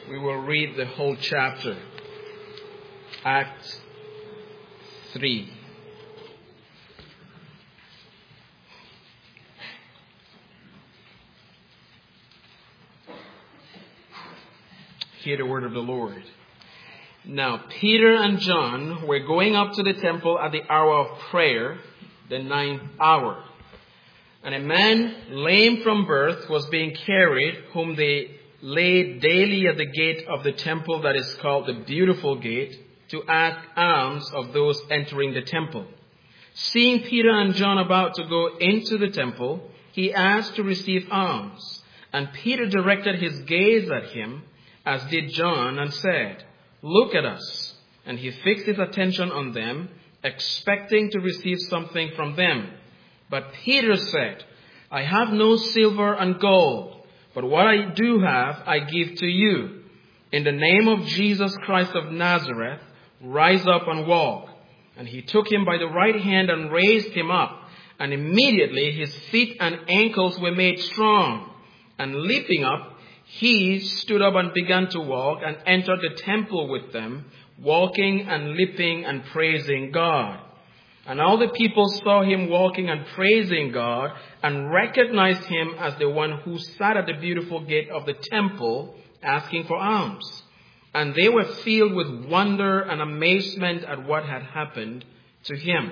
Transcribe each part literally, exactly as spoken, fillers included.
We will read the whole chapter. Acts three. Hear the word of the Lord. Now, Peter and John were going up to the temple at the hour of prayer, the ninth hour. And a man lame from birth was being carried, whom they laid daily at the gate of the temple that is called the Beautiful Gate, to ask alms of those entering the temple. Seeing Peter and John about to go into the temple, he asked to receive alms. And Peter directed his gaze at him, as did John, and said, "Look at us." And he fixed his attention on them, expecting to receive something from them. But Peter said, "I have no silver and gold, but what I do have I give to you. In the name of Jesus Christ of Nazareth, rise up and walk." And he took him by the right hand and raised him up. And immediately his feet and ankles were made strong. And leaping up, he stood up and began to walk and entered the temple with them, walking and leaping and praising God. And all the people saw him walking and praising God and recognized him as the one who sat at the beautiful gate of the temple asking for alms. And they were filled with wonder and amazement at what had happened to him.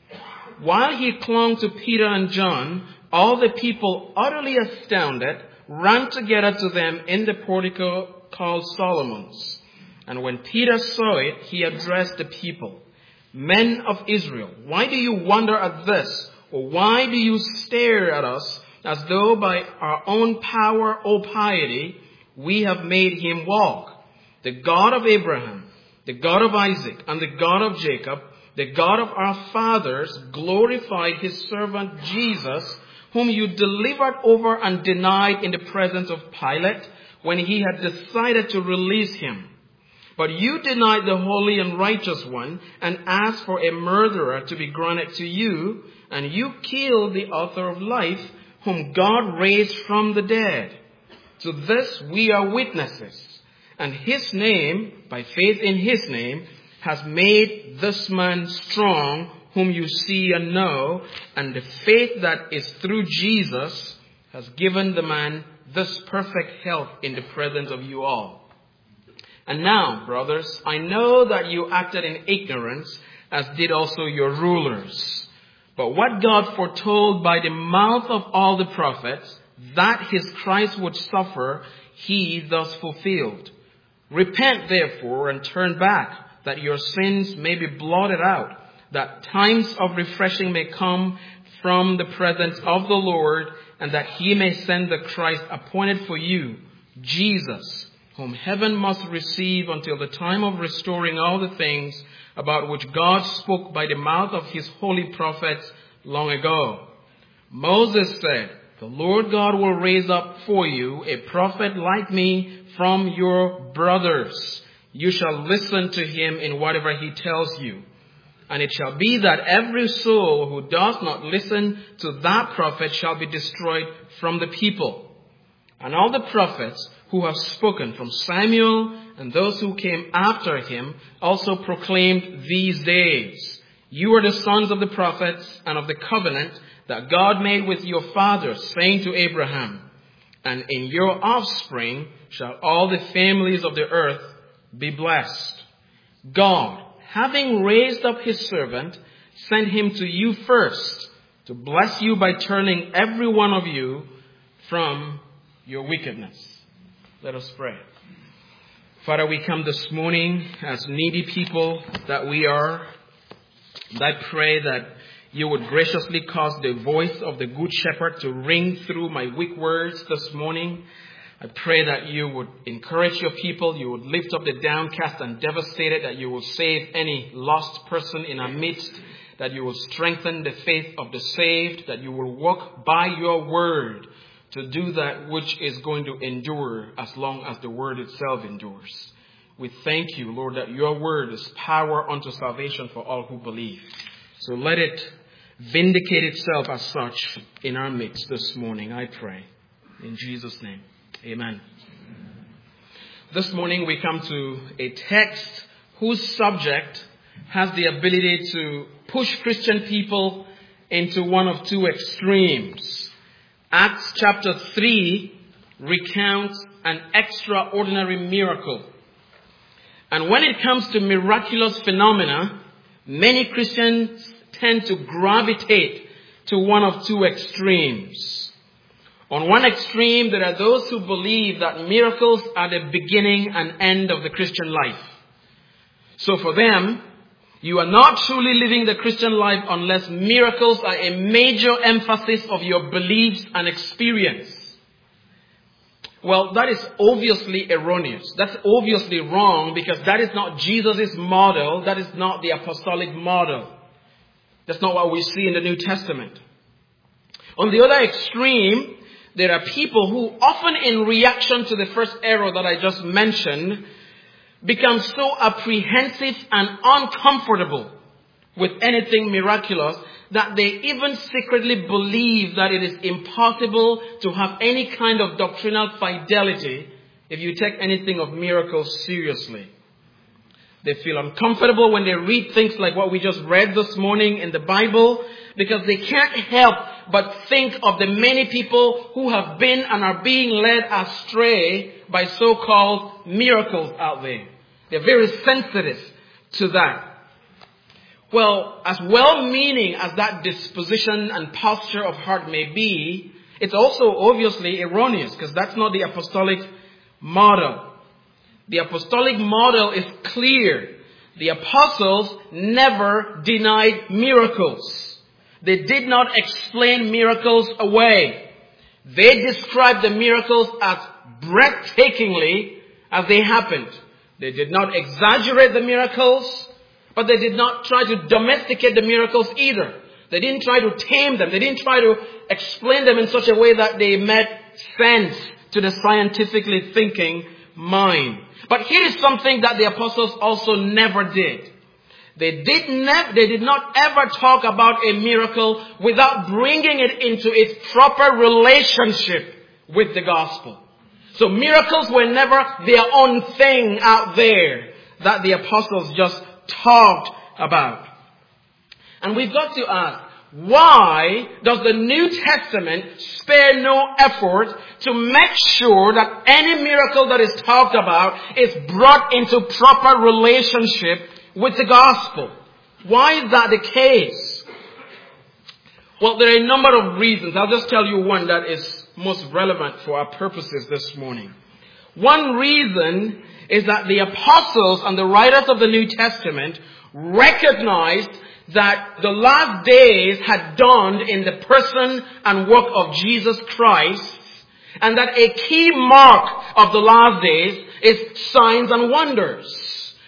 While he clung to Peter and John, all the people, utterly astounded, ran together to them in the portico called Solomon's. And when Peter saw it, he addressed the people, "Men of Israel, why do you wonder at this? Or why do you stare at us as though by our own power or piety we have made him walk? The God of Abraham, the God of Isaac, and the God of Jacob, the God of our fathers, glorified his servant Jesus, whom you delivered over and denied in the presence of Pilate when he had decided to release him. But you denied the holy and righteous one and asked for a murderer to be granted to you, and you killed the author of life, whom God raised from the dead. To this we are witnesses. And his name, by faith in his name, has made this man strong, whom you see and know, and the faith that is through Jesus has given the man this perfect health in the presence of you all. And now, brothers, I know that you acted in ignorance, as did also your rulers. But what God foretold by the mouth of all the prophets, that his Christ would suffer, he thus fulfilled. Repent, therefore, and turn back, that your sins may be blotted out, that times of refreshing may come from the presence of the Lord, and that he may send the Christ appointed for you, Jesus, whom heaven must receive until the time of restoring all the things about which God spoke by the mouth of his holy prophets long ago. Moses said, "The Lord God will raise up for you a prophet like me from your brothers. You shall listen to him in whatever he tells you. And it shall be that every soul who does not listen to that prophet shall be destroyed from the people." And all the prophets who have spoken from Samuel and those who came after him also proclaimed these days, "You are the sons of the prophets and of the covenant that God made with your fathers, saying to Abraham, 'And in your offspring shall all the families of the earth be blessed.' God, having raised up his servant, sent him to you first to bless you by turning every one of you from your wickedness." Let us pray. Father, we come this morning as needy people that we are. And I pray that you would graciously cause the voice of the Good Shepherd to ring through my weak words this morning. I pray that you would encourage your people, you would lift up the downcast and devastated, that you will save any lost person in our midst, that you will strengthen the faith of the saved, that you will walk by your word to do that which is going to endure as long as the word itself endures. We thank you, Lord, that your word is power unto salvation for all who believe. So let it vindicate itself as such in our midst this morning, I pray. In Jesus' name, amen. This morning we come to a text whose subject has the ability to push Christian people into one of two extremes. Acts chapter three recounts an extraordinary miracle. And when it comes to miraculous phenomena, many Christians tend to gravitate to one of two extremes. On one extreme, there are those who believe that miracles are the beginning and end of the Christian life. So for them, you are not truly living the Christian life unless miracles are a major emphasis of your beliefs and experience. Well, that is obviously erroneous. That's obviously wrong because that is not Jesus' model. That is not the apostolic model. That's not what we see in the New Testament. On the other extreme, there are people who often in reaction to the first error that I just mentioned become so apprehensive and uncomfortable with anything miraculous that they even secretly believe that it is impossible to have any kind of doctrinal fidelity if you take anything of miracles seriously. They feel uncomfortable when they read things like what we just read this morning in the Bible because they can't help but think of the many people who have been and are being led astray by so-called miracles out there. They're very sensitive to that. Well, as well-meaning as that disposition and posture of heart may be, it's also obviously erroneous because that's not the apostolic model. The apostolic model is clear. The apostles never denied miracles. They did not explain miracles away. They described the miracles as breathtakingly as they happened. They did not exaggerate the miracles, but they did not try to domesticate the miracles either. They didn't try to tame them. They didn't try to explain them in such a way that they made sense to the scientifically thinking mind. But here is something that the apostles also never did. They did, ne- they did not ever talk about a miracle without bringing it into its proper relationship with the gospel. So miracles were never their own thing out there that the apostles just talked about. And we've got to ask, why does the New Testament spare no effort to make sure that any miracle that is talked about is brought into proper relationship with the gospel? Why is that the case? Well, there are a number of reasons. I'll just tell you one that is most relevant for our purposes this morning. One reason is that the apostles and the writers of the New Testament recognized that the last days had dawned in the person and work of Jesus Christ, and that a key mark of the last days is signs and wonders.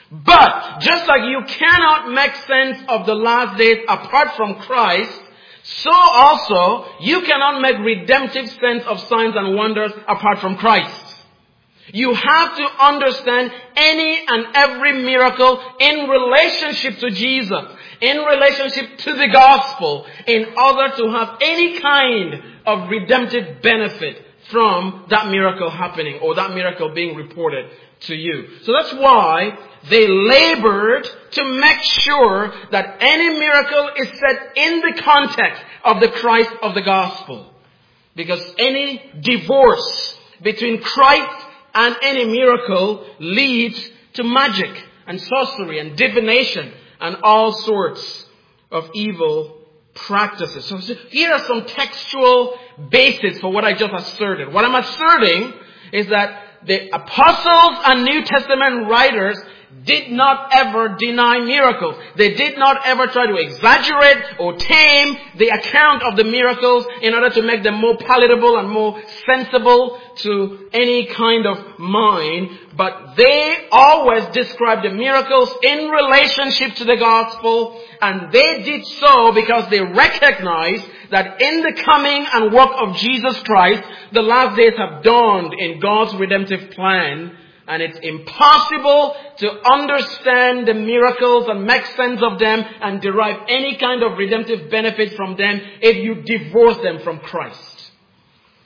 But just like you cannot make sense of the last days apart from Christ, so also you cannot make redemptive sense of signs and wonders apart from Christ. You have to understand any and every miracle in relationship to Jesus, in relationship to the gospel, in order to have any kind of redemptive benefit from that miracle happening or that miracle being reported to you. So that's why they labored to make sure that any miracle is set in the context of the Christ of the gospel. Because any divorce between Christ and any miracle leads to magic and sorcery and divination and all sorts of evil practices. So here are some textual bases for what I just asserted. What I'm asserting is that the apostles and New Testament writers did not ever deny miracles. They did not ever try to exaggerate or tame the account of the miracles in order to make them more palatable and more sensible to any kind of mind. But they always described the miracles in relationship to the gospel, and they did so because they recognized that in the coming and work of Jesus Christ, the last days have dawned in God's redemptive plan. And it's impossible to understand the miracles and make sense of them and derive any kind of redemptive benefit from them if you divorce them from Christ.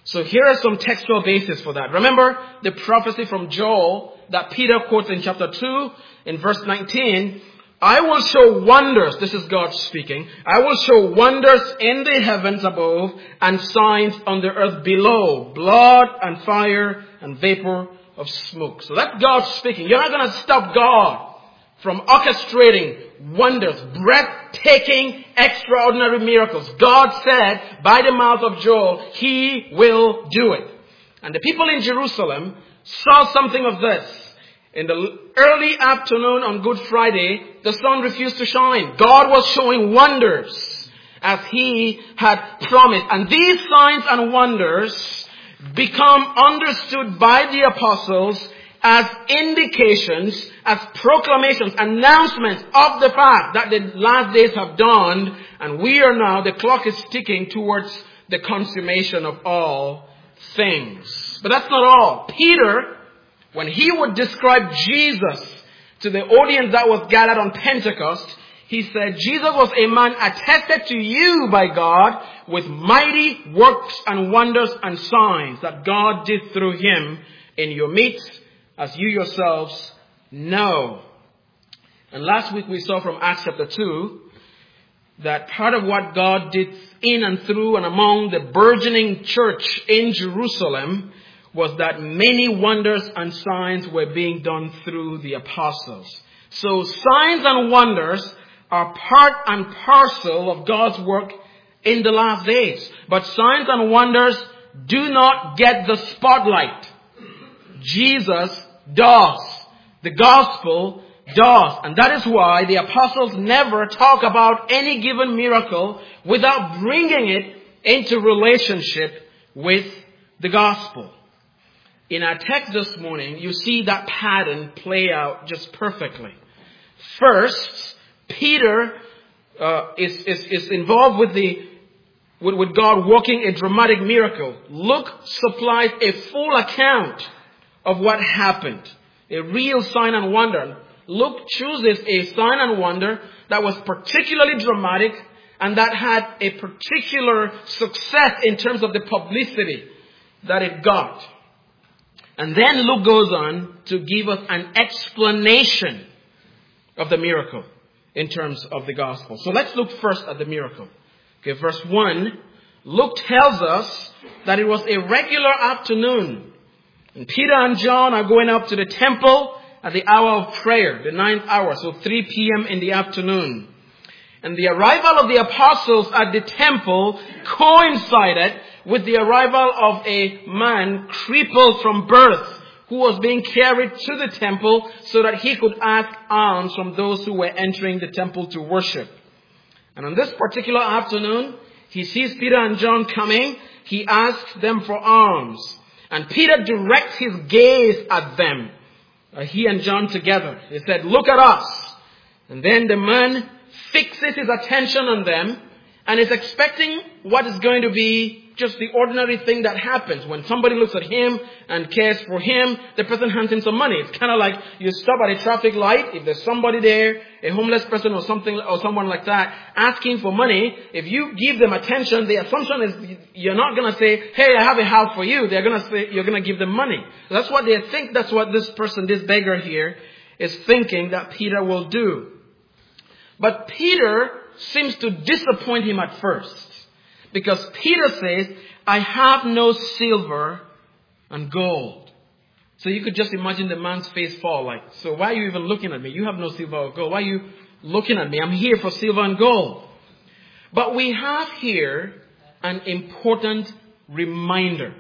So here are some textual basis for that. Remember the prophecy from Joel that Peter quotes in chapter two, in verse nineteen. I will show wonders, this is God speaking, I will show wonders in the heavens above and signs on the earth below, blood and fire and vapor of smoke. So that's God speaking. You're not going to stop God from orchestrating wonders, breathtaking, extraordinary miracles. God said by the mouth of Joel, He will do it. And the people in Jerusalem saw something of this. In the early afternoon on Good Friday, the sun refused to shine. God was showing wonders as He had promised. And these signs and wonders become understood by the apostles as indications, as proclamations, announcements of the fact that the last days have dawned, and we are now, the clock is ticking towards the consummation of all things. But that's not all. Peter, when he would describe Jesus to the audience that was gathered on Pentecost, he said, Jesus was a man attested to you by God with mighty works and wonders and signs that God did through him in your midst, as you yourselves know. And last week we saw from Acts chapter two that part of what God did in and through and among the burgeoning church in Jerusalem was that many wonders and signs were being done through the apostles. So signs and wonders are part and parcel of God's work in the last days. But signs and wonders do not get the spotlight. Jesus does. The gospel does. And that is why the apostles never talk about any given miracle without bringing it into relationship with the gospel. In our text this morning, you see that pattern play out just perfectly. First, Peter uh, is, is, is involved with the with, with God working a dramatic miracle. Luke supplies a full account of what happened. A real sign and wonder. Luke chooses a sign and wonder that was particularly dramatic and that had a particular success in terms of the publicity that it got. And then Luke goes on to give us an explanation of the miracle in terms of the gospel. So let's look first at the miracle. Okay, verse one, Luke tells us that it was a regular afternoon. And Peter and John are going up to the temple at the hour of prayer, the ninth hour, so three p.m. in the afternoon. And the arrival of the apostles at the temple coincided with the arrival of a man crippled from birth who was being carried to the temple so that he could ask alms from those who were entering the temple to worship. And on this particular afternoon, he sees Peter and John coming. He asks them for alms. And Peter directs his gaze at them. Uh, he and John together. He said, "Look at us." And then the man fixes his attention on them and is expecting what is going to be just the ordinary thing that happens. When somebody looks at him and cares for him, the person hands him some money. It's kind of like you stop at a traffic light. If there's somebody there, a homeless person or something, or someone like that, asking for money, if you give them attention, the assumption is you're not going to say, "Hey, I have a house for you." They're going to say, you're going to give them money. That's what they think. That's what this person, this beggar here, is thinking that Peter will do. But Peter seems to disappoint him at first. Because Peter says, "I have no silver and gold." So you could just imagine the man's face fall like, "So why are you even looking at me? You have no silver or gold. Why are you looking at me? I'm here for silver and gold." But we have here an important reminder.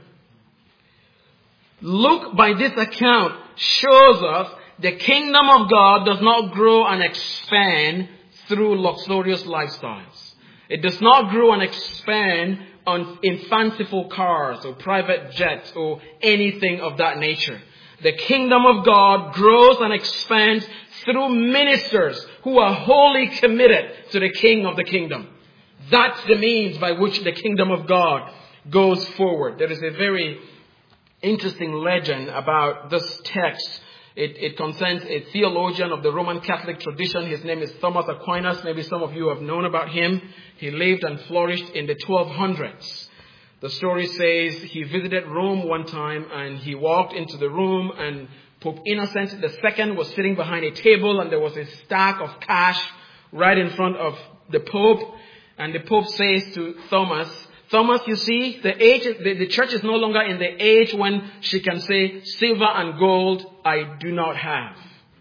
Luke, by this account, shows us the kingdom of God does not grow and expand through luxurious lifestyles. It does not grow and expand on, in fanciful cars or private jets or anything of that nature. The kingdom of God grows and expands through ministers who are wholly committed to the King of the kingdom. That's the means by which the kingdom of God goes forward. There is a very interesting legend about this text. It, it concerns a theologian of the Roman Catholic tradition. His name is Thomas Aquinas. Maybe some of you have known about him. He lived and flourished in the twelve hundreds. The story says he visited Rome one time and he walked into the room and Pope Innocent the Second was sitting behind a table and there was a stack of cash right in front of the Pope. And the Pope says to Thomas, Thomas, you see, the age, the, the church is no longer in the age when she can say, silver and gold I do not have.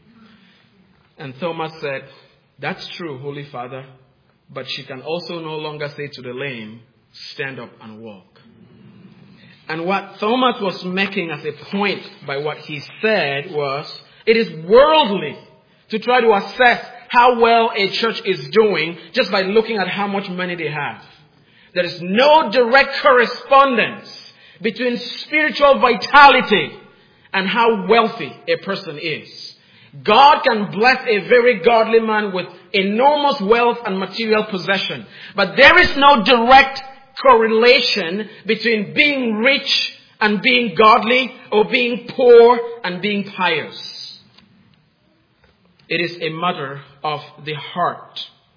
And Thomas said, that's true, Holy Father, but she can also no longer say to the lame, stand up and walk. And what Thomas was making as a point by what he said was, it is worldly to try to assess how well a church is doing just by looking at how much money they have. There is no direct correspondence between spiritual vitality and how wealthy a person is. God can bless a very godly man with enormous wealth and material possession, but there is no direct correlation between being rich and being godly or being poor and being pious. It is a matter of the heart.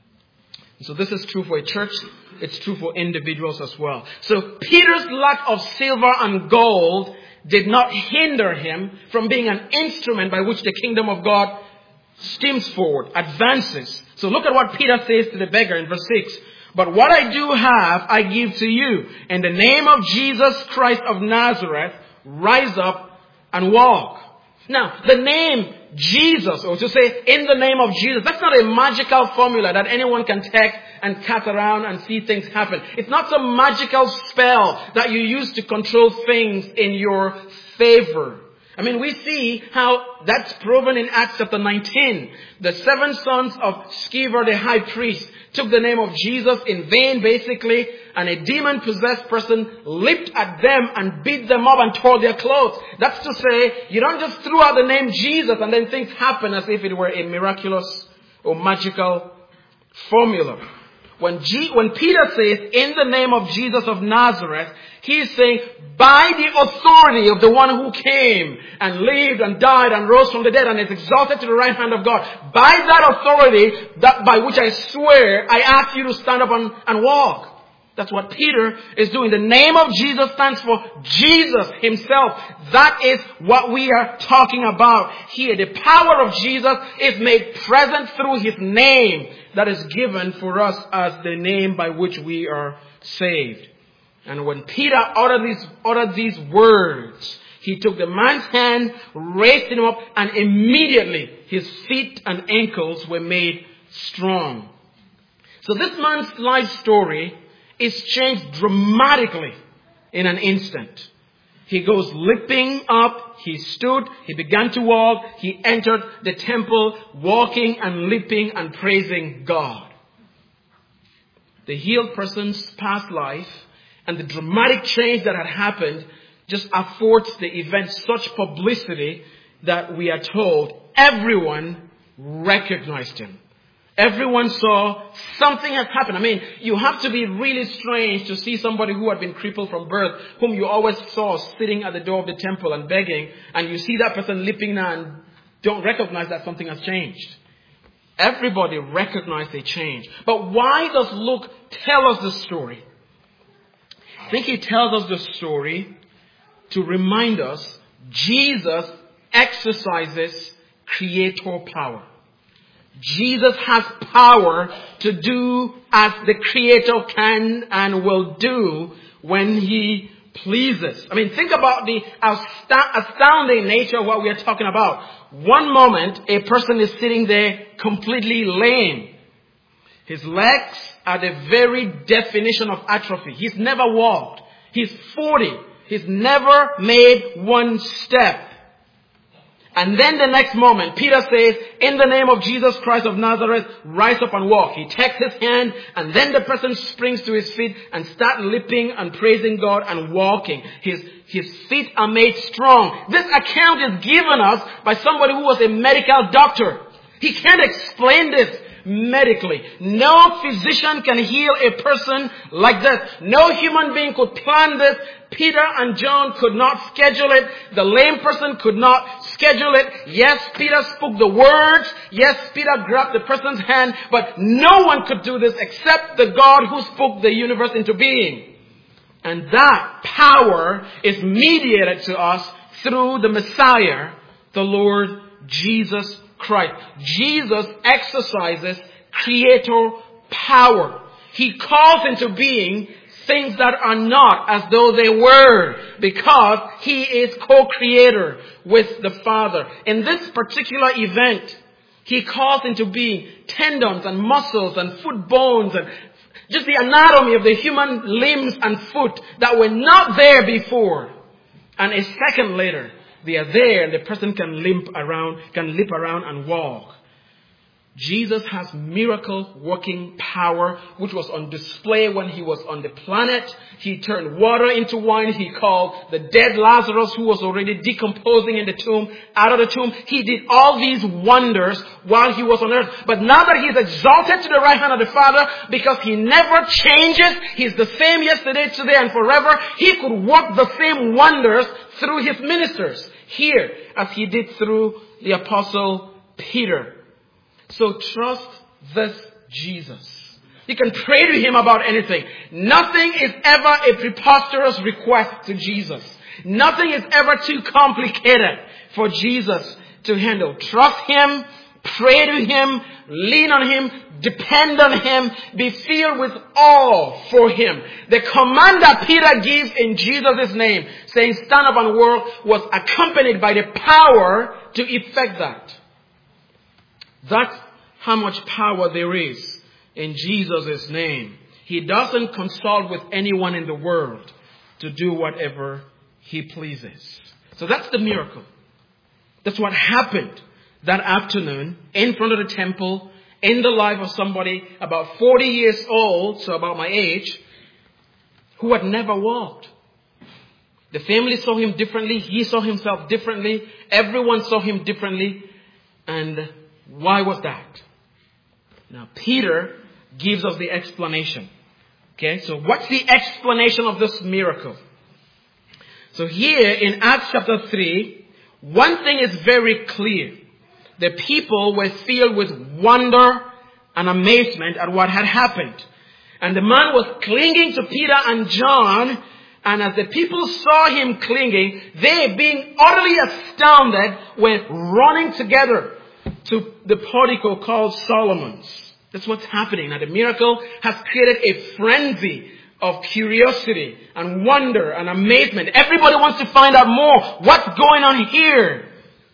So this is true for a church. It's true for individuals as well. So Peter's lack of silver and gold did not hinder him from being an instrument by which the kingdom of God steams forward, advances. So look at what Peter says to the beggar in verse six. But what I do have, I give to you. In the name of Jesus Christ of Nazareth, rise up and walk. Now, the name Jesus, or to say in the name of Jesus, that's not a magical formula that anyone can take and cat around and see things happen. It's not some magical spell that you use to control things in your favor. I mean, we see how that's proven in Acts chapter nineteen. The seven sons of Sceva, the high priest, took the name of Jesus in vain, basically, and a demon-possessed person leaped at them and beat them up and tore their clothes. That's to say, you don't just throw out the name Jesus and then things happen as if it were a miraculous or magical formula. When, G- when Peter says, in the name of Jesus of Nazareth, he is saying, by the authority of the one who came and lived and died and rose from the dead and is exalted to the right hand of God, by that authority that by which I swear, I ask you to stand up and, and walk. That's what Peter is doing. The name of Jesus stands for Jesus himself. That is what we are talking about here. The power of Jesus is made present through his name that is given for us as the name by which we are saved. And when Peter uttered these, uttered these words, he took the man's hand, raised him up, and immediately his feet and ankles were made strong. So this man's life story is changed dramatically in an instant. He goes leaping up, he stood, he began to walk, he entered the temple, walking and leaping and praising God. The healed person's past life and the dramatic change that had happened just affords the event such publicity that we are told everyone recognized him. Everyone saw something has happened. I mean, you have to be really strange to see somebody who had been crippled from birth, whom you always saw sitting at the door of the temple and begging, and you see that person leaping now and don't recognize that something has changed. Everybody recognized a change. But why does Luke tell us this story? I think he tells us this story to remind us Jesus exercises creator power. Jesus has power to do as the Creator can and will do when he pleases. I mean, think about the astounding nature of what we are talking about. One moment, a person is sitting there completely lame. His legs are the very definition of atrophy. He's never walked. He's forty. He's never made one step. And then the next moment, Peter says, in the name of Jesus Christ of Nazareth, rise up and walk. He takes his hand, and then the person springs to his feet and starts leaping and praising God and walking. His, his feet are made strong. This account is given us by somebody who was a medical doctor. He can't explain this medically. No physician can heal a person like this. No human being could plan this. Peter and John could not schedule it. The lame person could not schedule it. Yes, Peter spoke the words. Yes, Peter grabbed the person's hand. But no one could do this except the God who spoke the universe into being. And that power is mediated to us through the Messiah, the Lord Jesus Christ. Jesus exercises creator power. He calls into being things that are not as though they were, because He is co-creator with the Father. In this particular event, He calls into being tendons and muscles and foot bones and just the anatomy of the human limbs and foot that were not there before. And a second later, they are there and the person can limp around, can limp around and walk. Jesus has miracle working power, which was on display when He was on the planet. He turned water into wine. He called the dead Lazarus, who was already decomposing in the tomb, out of the tomb. He did all these wonders while He was on earth. But now that He is exalted to the right hand of the Father, because He never changes, He's the same yesterday, today, and forever, He could work the same wonders through His ministers here, as He did through the Apostle Peter. So trust this Jesus. You can pray to Him about anything. Nothing is ever a preposterous request to Jesus. Nothing is ever too complicated for Jesus to handle. Trust Him, pray to Him, lean on Him, depend on Him, be filled with awe for Him. The command that Peter gives in Jesus' name, saying stand up and walk, was accompanied by the power to effect that. That's how much power there is in Jesus' name. He doesn't consult with anyone in the world to do whatever He pleases. So that's the miracle. That's what happened that afternoon in front of the temple, in the life of somebody about forty years old, so about my age, who had never walked. The family saw him differently. He saw himself differently. Everyone saw him differently. And why was that? Now, Peter gives us the explanation. Okay, so what's the explanation of this miracle? So here in Acts chapter three, one thing is very clear. The people were filled with wonder and amazement at what had happened. And the man was clinging to Peter and John. And as the people saw him clinging, they, being utterly astounded, were running together to the portico called Solomon's. That's what's happening. Now the miracle has created a frenzy of curiosity and wonder and amazement. Everybody wants to find out more. What's going on here?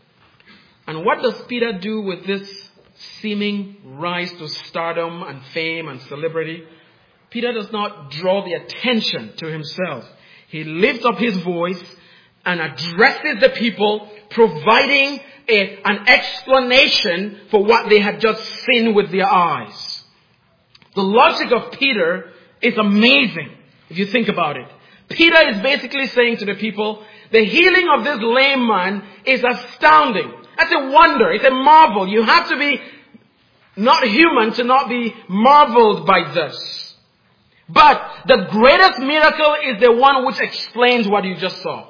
And what does Peter do with this seeming rise to stardom and fame and celebrity? Peter does not draw the attention to himself. He lifts up his voice and addresses the people, providing a, an explanation for what they had just seen with their eyes. The logic of Peter is amazing if you think about it. Peter is basically saying to the people, the healing of this lame man is astounding. That's a wonder. It's a marvel. You have to be not human to not be marveled by this. But the greatest miracle is the one which explains what you just saw.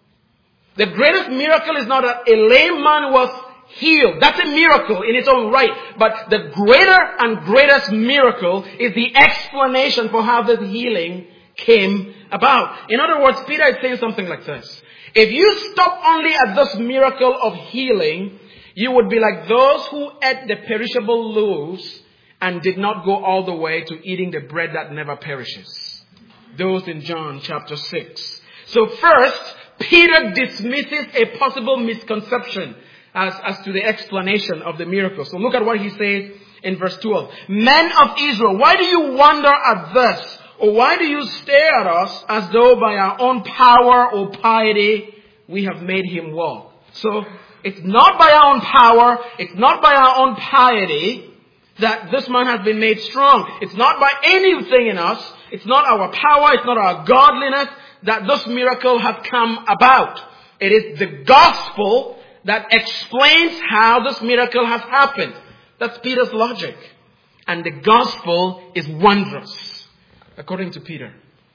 The greatest miracle is not that a lame man was healed. That's a miracle in its own right. But the greater and greatest miracle is the explanation for how this healing came about. In other words, Peter is saying something like this. If you stop only at this miracle of healing, you would be like those who ate the perishable loaves and did not go all the way to eating the bread that never perishes. Those in John chapter six. So first, Peter dismisses a possible misconception as, as to the explanation of the miracle. So look at what he says in verse twelve. Men of Israel, why do you wonder at this? Or why do you stare at us as though by our own power or piety we have made him walk? So it's not by our own power, it's not by our own piety that this man has been made strong. It's not by anything in us. It's not our power. It's not our godliness that this miracle has come about. It is the gospel that explains how this miracle has happened. That's Peter's logic. And the gospel is wondrous, according to Peter.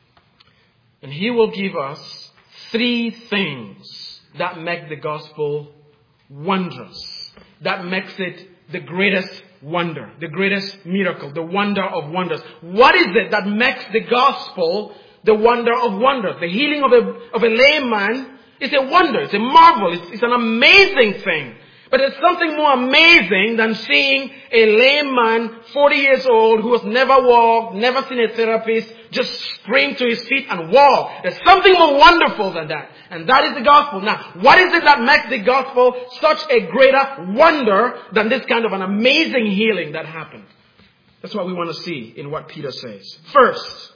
And he will give us three things that make the gospel wondrous. That makes it the greatest wonder, the greatest miracle, the wonder of wonders. What is it that makes the gospel the wonder of wonders. The healing of a, of a lame man is a wonder. It's a marvel. It's, it's an amazing thing. But there's something more amazing than seeing a lame man, forty years old, who has never walked, never seen a therapist, just spring to his feet and walk. There's something more wonderful than that. And that is the gospel. Now, what is it that makes the gospel such a greater wonder than this kind of an amazing healing that happened? That's what we want to see in what Peter says. First,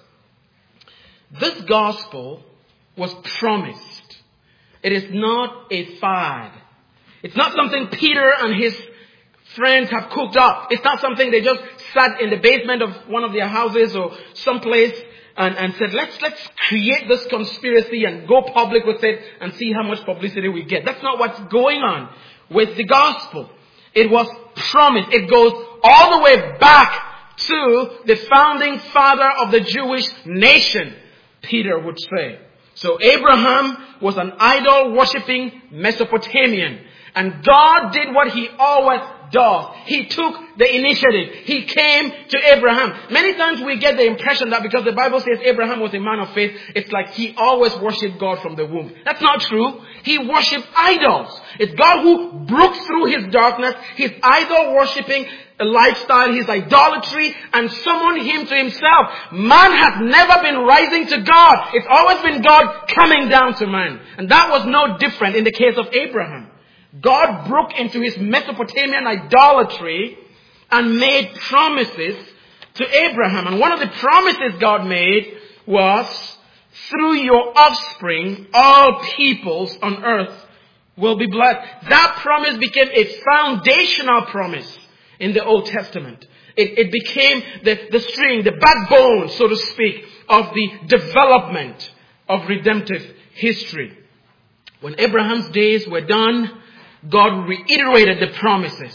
this gospel was promised. It is not a fad. It's not something Peter and his friends have cooked up. It's not something they just sat in the basement of one of their houses or someplace and, and said, let's, let's create this conspiracy and go public with it and see how much publicity we get. That's not what's going on with the gospel. It was promised. It goes all the way back to the founding father of the Jewish nation, Peter would say. So Abraham was an idol-worshipping Mesopotamian. And God did what he always does. He took the initiative. He came to Abraham. Many times we get the impression that because the Bible says Abraham was a man of faith, it's like he always worshipped God from the womb. That's not true. He worshipped idols. It's God who broke through his darkness, his idol-worshipping lifestyle, his idolatry, and summoned him to himself. Man has never been rising to God. It's always been God coming down to man. And that was no different in the case of Abraham. God broke into his Mesopotamian idolatry and made promises to Abraham. And one of the promises God made was, through your offspring, all peoples on earth will be blessed. That promise became a foundational promise in the Old Testament. It, it became the, the string, the backbone, so to speak, of the development of redemptive history. When Abraham's days were done, God reiterated the promises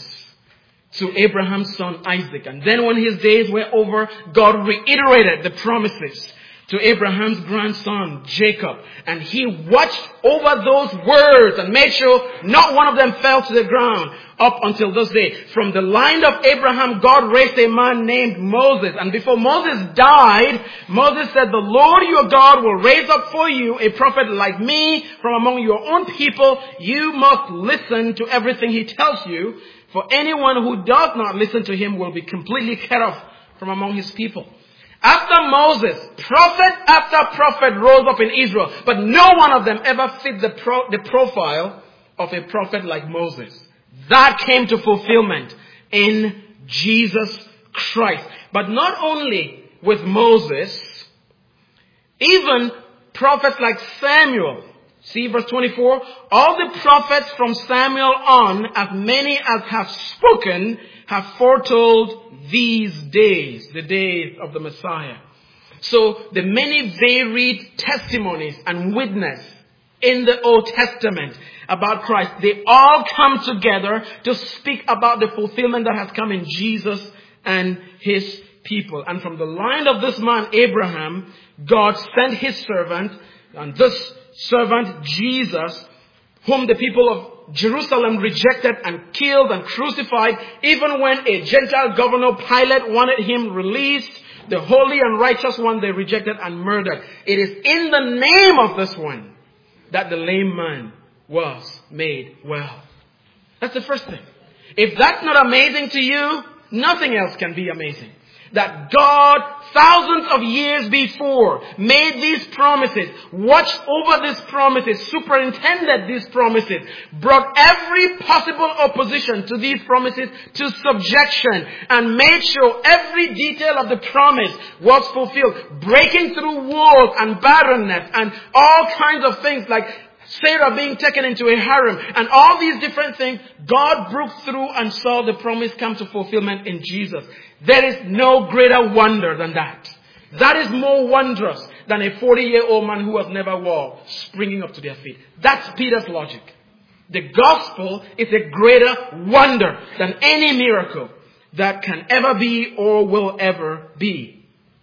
to Abraham's son Isaac. And then when his days were over, God reiterated the promises to Abraham's grandson Jacob. And he watched over those words and made sure not one of them fell to the ground up until this day. From the line of Abraham, God raised a man named Moses. And before Moses died, Moses said, the Lord your God will raise up for you a prophet like me from among your own people. You must listen to everything he tells you. For anyone who does not listen to him will be completely cut off from among his people. After Moses, prophet after prophet rose up in Israel, but no one of them ever fit the, pro- the profile of a prophet like Moses. That came to fulfillment in Jesus Christ. But not only with Moses, even prophets like Samuel. See verse twenty-four. All the prophets from Samuel on, as many as have spoken, have foretold these days, the days of the Messiah. So the many varied testimonies and witness in the Old Testament about Christ, they all come together to speak about the fulfillment that has come in Jesus and his people. And from the line of this man, Abraham, God sent his servant, and this servant, Jesus, whom the people of Jerusalem rejected and killed and crucified, even when a Gentile governor, Pilate, wanted him released. The holy and righteous one they rejected and murdered. It is in the name of this one that the lame man was made well. That's the first thing. If that's not amazing to you, nothing else can be amazing. That God, thousands of years before, made these promises, watched over these promises, superintended these promises, brought every possible opposition to these promises to subjection, and made sure every detail of the promise was fulfilled, breaking through walls and barrenness and all kinds of things like Sarah being taken into a harem and all these different things. God broke through and saw the promise come to fulfillment in Jesus. There is no greater wonder than that. That is more wondrous than a forty-year-old man who has never walked springing up to their feet. That's Peter's logic. The gospel is a greater wonder than any miracle that can ever be or will ever be.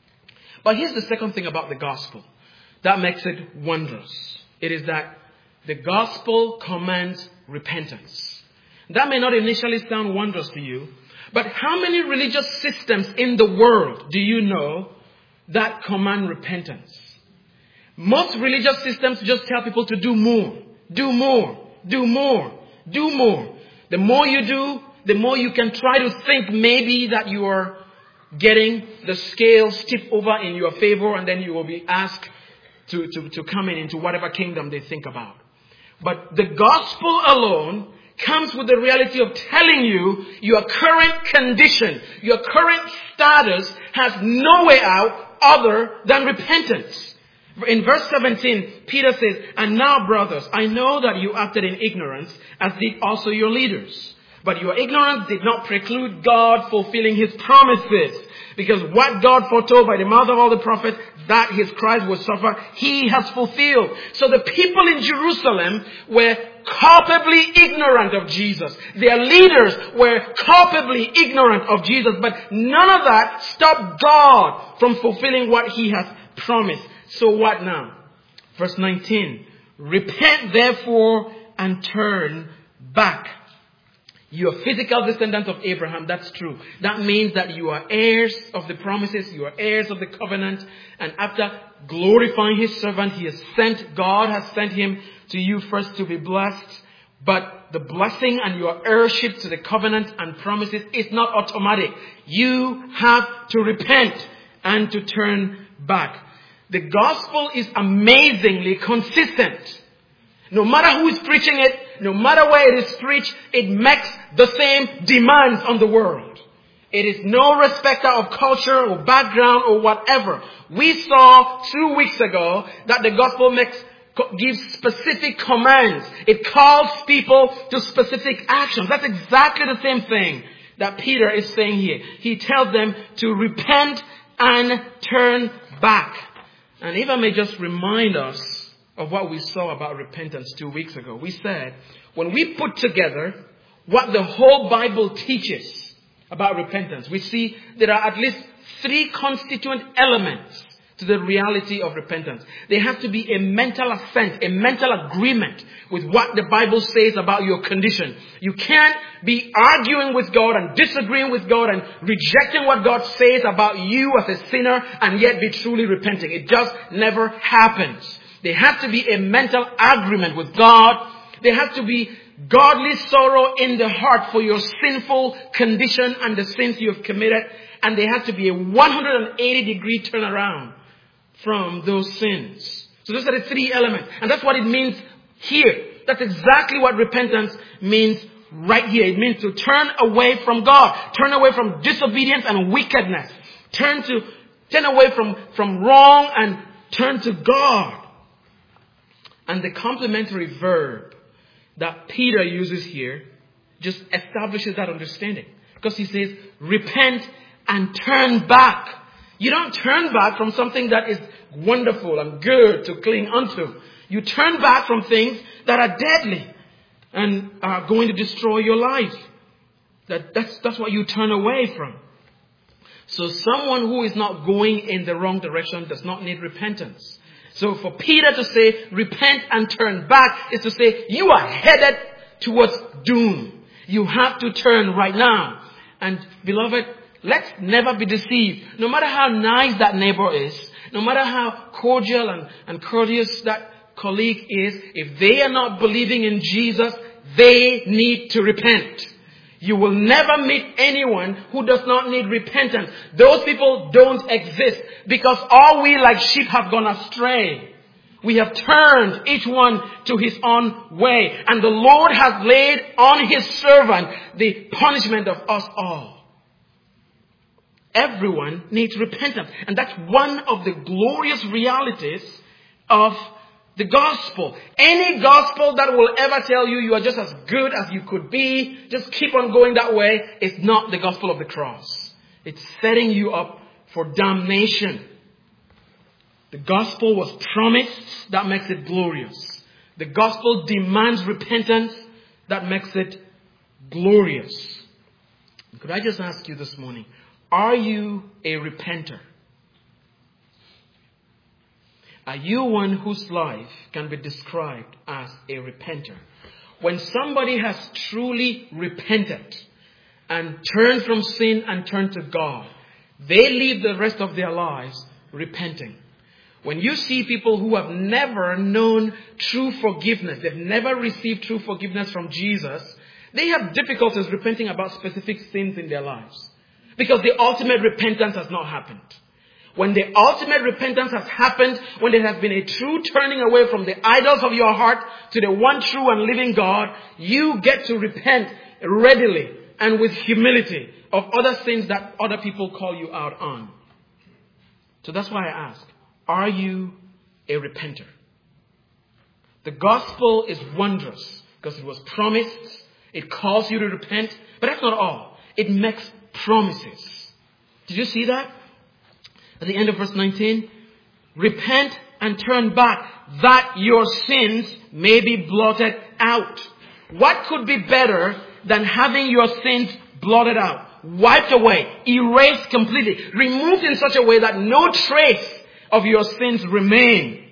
But here's the second thing about the gospel that makes it wondrous. It is that the gospel commands repentance. That may not initially sound wondrous to you, but how many religious systems in the world do you know that command repentance? Most religious systems just tell people to do more, do more, do more, do more. The more you do, the more you can try to think maybe that you are getting the scales tipped over in your favor, and then you will be asked to, to, to come in into whatever kingdom they think about. But the gospel alone comes with the reality of telling you your current condition, your current status has no way out other than repentance. In verse seventeen, Peter says, "And now, brothers, I know that you acted in ignorance, as did also your leaders. But your ignorance did not preclude God fulfilling His promises. Because what God foretold by the mouth of all the prophets, that His Christ would suffer, He has fulfilled." So the people in Jerusalem were culpably ignorant of Jesus. Their leaders were culpably ignorant of Jesus. But none of that stopped God from fulfilling what He has promised. So what now? Verse nineteen. "Repent therefore and turn back." You are physical descendants of Abraham. That's true. That means that you are heirs of the promises. You are heirs of the covenant. And after glorifying His servant, He has sent, God has sent Him to you first to be blessed. But the blessing and your heirship to the covenant and promises is not automatic. You have to repent and to turn back. The gospel is amazingly consistent. No matter who is preaching it, no matter where it is preached, it makes the same demands on the world. It is no respecter of culture or background or whatever. We saw two weeks ago that the gospel makes, gives specific commands. It calls people to specific actions. That's exactly the same thing that Peter is saying here. He tells them to repent and turn back. And if I may just remind us of what we saw about repentance two weeks ago. We said, when we put together what the whole Bible teaches about repentance, we see there are at least three constituent elements to the reality of repentance. There has to be a mental assent, a mental agreement with what the Bible says about your condition. You can't be arguing with God and disagreeing with God and rejecting what God says about you as a sinner and yet be truly repenting. It just never happens. There has to be a mental agreement with God. There has to be godly sorrow in the heart for your sinful condition and the sins you have committed. And there has to be a one hundred eighty degree turnaround from those sins. So those are the three elements. And that's what it means here. That's exactly what repentance means right here. It means to turn away from God. Turn away from disobedience and wickedness. Turn to, turn away from, from wrong and turn to God. And the complementary verb that Peter uses here just establishes that understanding. Because he says, repent and turn back. You don't turn back from something that is wonderful and good to cling onto. You turn back from things that are deadly and are going to destroy your life. That, that's, that's what you turn away from. So someone who is not going in the wrong direction does not need repentance. So for Peter to say, repent and turn back, is to say, you are headed towards doom. You have to turn right now. And beloved, let's never be deceived. No matter how nice that neighbor is, no matter how cordial and, and courteous that colleague is, if they are not believing in Jesus, they need to repent. You will never meet anyone who does not need repentance. Those people don't exist because all we like sheep have gone astray. We have turned each one to his own way. And the Lord has laid on His servant the punishment of us all. Everyone needs repentance. And that's one of the glorious realities of the gospel. Any gospel that will ever tell you you are just as good as you could be, just keep on going that way, is not the gospel of the cross. It's setting you up for damnation. The gospel was promised, that makes it glorious. The gospel demands repentance, that makes it glorious. Could I just ask you this morning, are you a repenter? Are you one whose life can be described as a repenter? When somebody has truly repented and turned from sin and turned to God, they live the rest of their lives repenting. When you see people who have never known true forgiveness, they've never received true forgiveness from Jesus, they have difficulties repenting about specific sins in their lives. Because the ultimate repentance has not happened. When the ultimate repentance has happened, when there has been a true turning away from the idols of your heart to the one true and living God, you get to repent readily and with humility of other sins that other people call you out on. So that's why I ask, are you a repenter? The gospel is wondrous because it was promised. It calls you to repent. But that's not all. It makes promises. Did you see that? At the end of verse nineteen, repent and turn back that your sins may be blotted out. What could be better than having your sins blotted out, wiped away, erased completely, removed in such a way that no trace of your sins remain?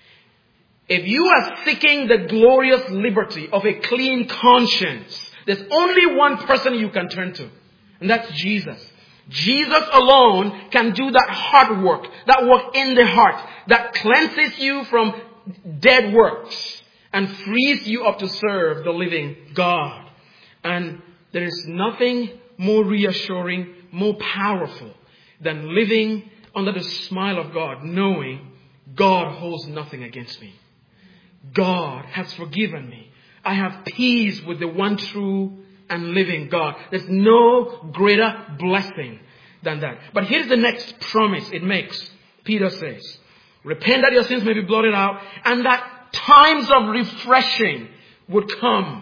If you are seeking the glorious liberty of a clean conscience, there's only one person you can turn to, and that's Jesus. Jesus alone can do that heart work, that work in the heart, that cleanses you from dead works and frees you up to serve the living God. And there is nothing more reassuring, more powerful than living under the smile of God, knowing God holds nothing against me. God has forgiven me. I have peace with the one true and living God. There's no greater blessing than that. But here's the next promise it makes. Peter says, repent that your sins may be blotted out and that times of refreshing would come.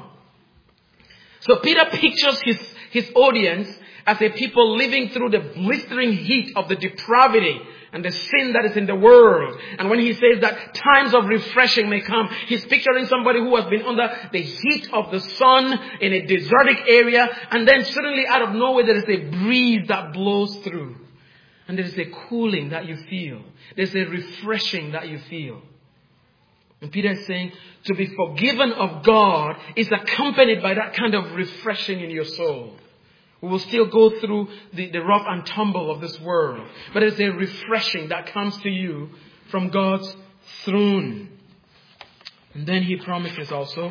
So Peter pictures his, his audience as a people living through the blistering heat of the depravity and the sin that is in the world. And when he says that times of refreshing may come, he's picturing somebody who has been under the heat of the sun in a desertic area, and then suddenly out of nowhere there is a breeze that blows through. And there is a cooling that you feel. There's a refreshing that you feel. And Peter is saying, to be forgiven of God is accompanied by that kind of refreshing in your soul. We will still go through the, the rough and tumble of this world. But it's a refreshing that comes to you from God's throne. And then he promises also,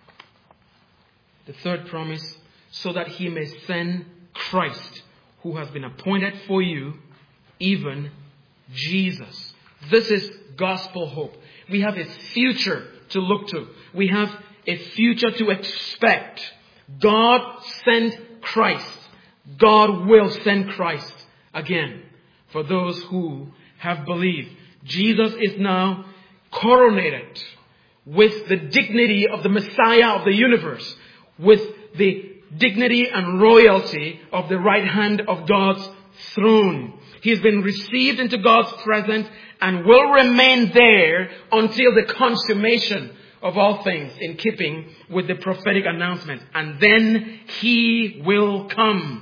the third promise, so that he may send Christ, who has been appointed for you, even Jesus. This is gospel hope. We have a future to look to. We have a future to expect. God sent Christ. God will send Christ again for those who have believed. Jesus is now coronated with the dignity of the Messiah of the universe, with the dignity and royalty of the right hand of God's throne. He's been received into God's presence and will remain there until the consummation of all things, in keeping with the prophetic announcement. And then he will come.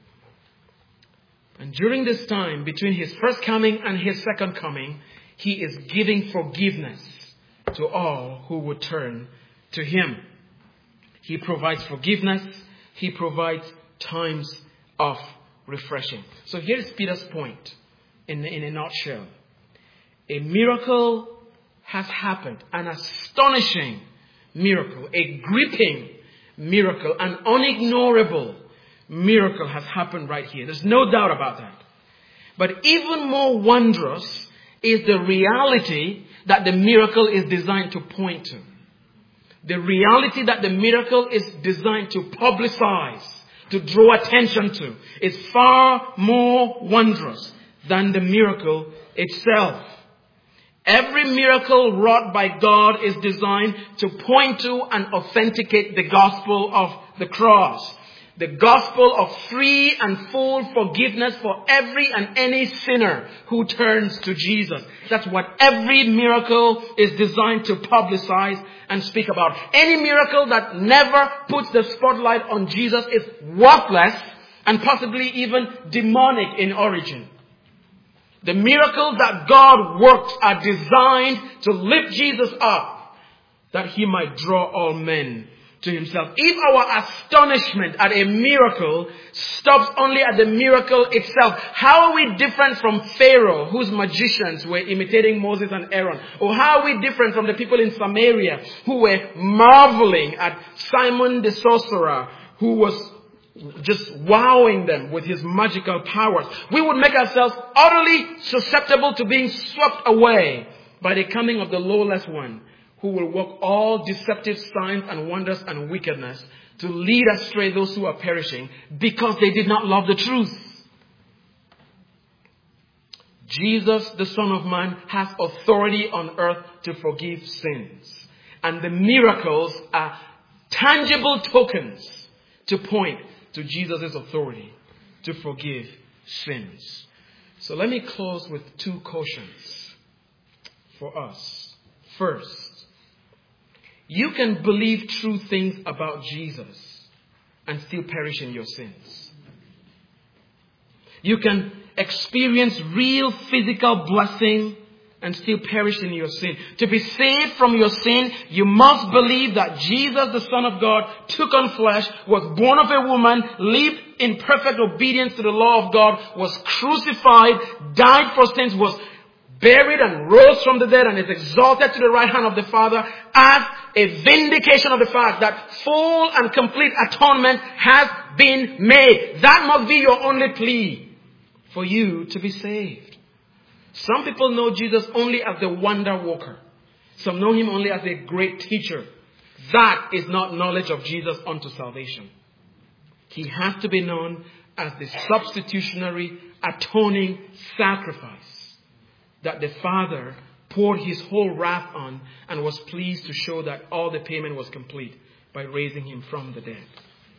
And during this time, between his first coming and his second coming, he is giving forgiveness to all who would turn to him. He provides forgiveness. He provides times of refreshing. So here's Peter's point in, in a nutshell. A miracle has happened. An astonishing miracle. A gripping miracle. An unignorable miracle has happened right here. There's no doubt about that. But even more wondrous is the reality that the miracle is designed to point to. The reality that the miracle is designed to publicize, to draw attention to, is far more wondrous than the miracle itself. Every miracle wrought by God is designed to point to and authenticate the gospel of the cross. The gospel of free and full forgiveness for every and any sinner who turns to Jesus. That's what every miracle is designed to publicize and speak about. Any miracle that never puts the spotlight on Jesus is worthless and possibly even demonic in origin. The miracles that God works are designed to lift Jesus up, that he might draw all men to himself. If our astonishment at a miracle stops only at the miracle itself, how are we different from Pharaoh, whose magicians were imitating Moses and Aaron? Or how are we different from the people in Samaria who were marveling at Simon the sorcerer, who was just wowing them with his magical powers? We would make ourselves utterly susceptible to being swept away by the coming of the lawless one, who will work all deceptive signs and wonders and wickedness to lead astray those who are perishing because they did not love the truth. Jesus, the Son of Man, has authority on earth to forgive sins. And the miracles are tangible tokens to point to Jesus' authority to forgive sins. So let me close with two cautions for us. First, you can believe true things about Jesus and still perish in your sins. You can experience real physical blessing and still perish in your sin. To be saved from your sin, you must believe that Jesus, the Son of God, took on flesh, was born of a woman, lived in perfect obedience to the law of God, was crucified, died for sins, was buried and rose from the dead, and is exalted to the right hand of the Father as a vindication of the fact that full and complete atonement has been made. That must be your only plea for you to be saved. Some people know Jesus only as the wonder worker. Some know him only as a great teacher. That is not knowledge of Jesus unto salvation. He has to be known as the substitutionary atoning sacrifice that the Father poured his whole wrath on and was pleased to show that all the payment was complete by raising him from the dead.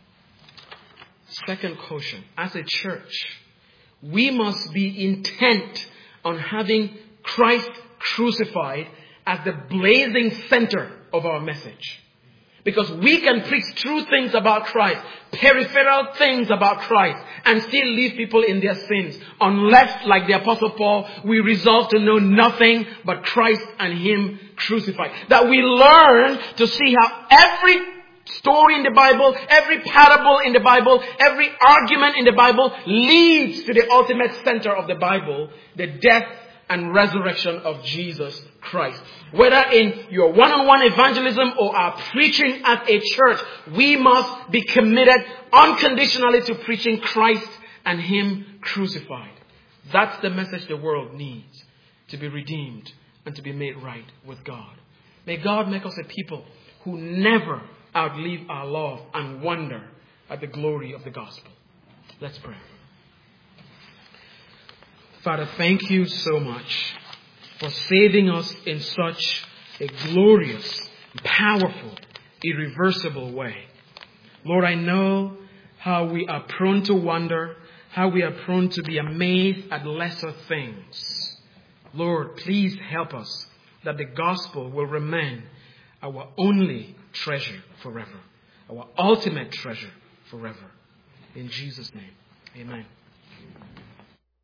Second caution, as a church, we must be intent on having Christ crucified as the blazing center of our message. Because we can preach true things about Christ, peripheral things about Christ, and still leave people in their sins. Unless, like the Apostle Paul, we resolve to know nothing but Christ and him crucified. That we learn to see how every story in the Bible, every parable in the Bible, every argument in the Bible leads to the ultimate center of the Bible, the death and resurrection of Jesus Christ. Whether in your one-on-one evangelism or our preaching as a church, we must be committed unconditionally to preaching Christ and him crucified. That's the message the world needs to be redeemed and to be made right with God. May God make us a people who never outlive our love and wonder at the glory of the gospel. Let's pray. Father, thank you so much for saving us in such a glorious, powerful, irreversible way. Lord, I know how we are prone to wonder, how we are prone to be amazed at lesser things. Lord, please help us that the gospel will remain our only treasure forever, our ultimate treasure forever. In Jesus' name, amen.